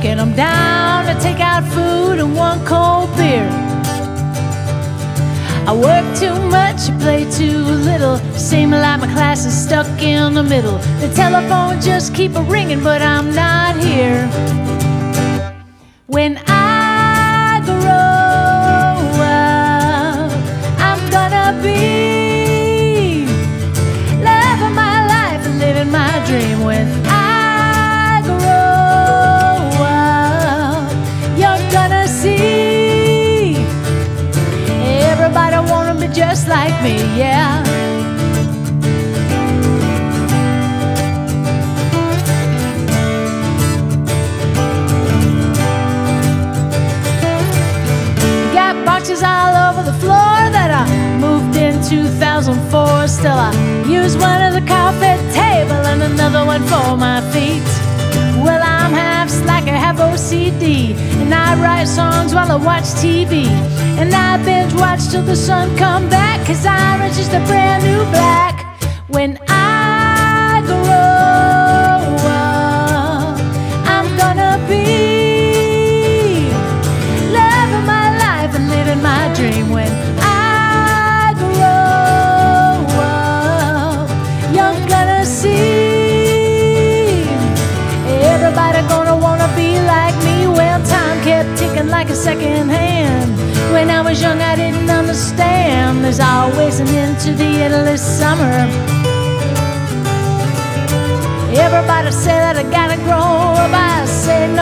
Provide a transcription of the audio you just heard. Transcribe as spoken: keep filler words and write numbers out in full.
and I'm down to take out food and one cold beer. I work too much, I play too little. Seem like my class is stuck in the middle. The telephone just keep a ringing, but I'm not here. When I grow up, I'm gonna be loving my life and living my dream. When I grow up, you're gonna see everybody wanna be just like me, yeah. Got boxes all over the floor that I moved in two thousand four. Still I use one as a coffee table and another one for my feet. Well, I'm half slacker, half O C D, and I write songs while I watch T V. And I binge watch till the sun come back, 'cause I'm just a brand new black. When I grow up, I'm gonna be loving my life and living my dream. When I grow up, you're gonna see everybody gonna wanna be like me. Well, time kept ticking like a second hand. When I was young, I didn't understand. There's always an end to the endless summer. Everybody say that I gotta grow up. I say